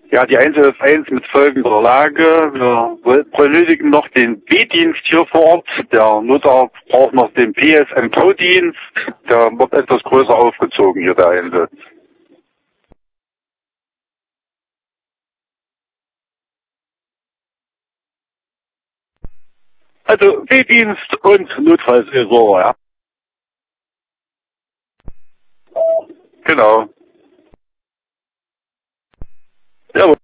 Ja, die 111 mit folgender Lage. Wir benötigen noch den B-Dienst hier vor Ort. Der Notar braucht noch den PSMV-Dienst. Der wird etwas größer aufgezogen hier, der Einsatz. Also B-Dienst und Notfallsresort, ja. Genau. Jawohl.